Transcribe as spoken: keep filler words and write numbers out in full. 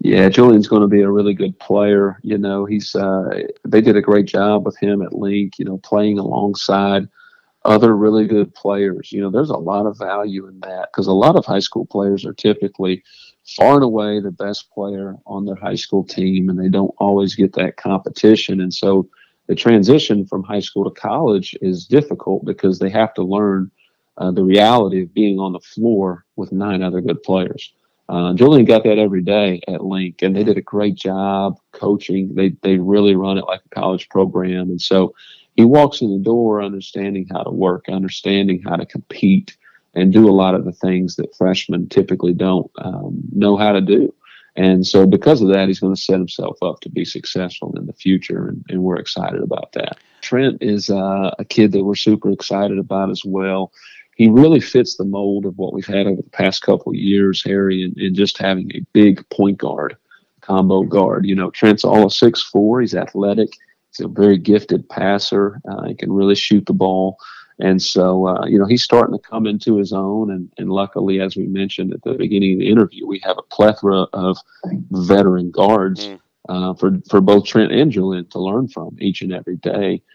Yeah, Julian's going to be a really good player. You know, he's uh, they did a great job with him at Link. You know, playing alongside other really good players. You know, there's a lot of value in that because a lot of high school players are typically far and away the best player on their high school team, and they don't always get that competition. And so the transition from high school to college is difficult because they have to learn uh, the reality of being on the floor with nine other good players. Uh, Julian got that every day at Link, and they did a great job coaching. They they really run it like a college program, and so he walks in the door understanding how to work, understanding how to compete, and do a lot of the things that freshmen typically don't um, know how to do. And so, because of that, he's going to set himself up to be successful in the future, and, and we're excited about that. Trent is uh, a kid that we're super excited about as well. He really fits the mold of what we've had over the past couple of years, Harry, and, and just having a big point guard, combo guard. You know, Trent's all of six foot four. He's athletic. He's a very gifted passer. Uh, he can really shoot the ball. And so, uh, you know, he's starting to come into his own. And, and luckily, as we mentioned at the beginning of the interview, we have a plethora of veteran guards Mm. uh, for, for both Trent and Julian to learn from each and every day.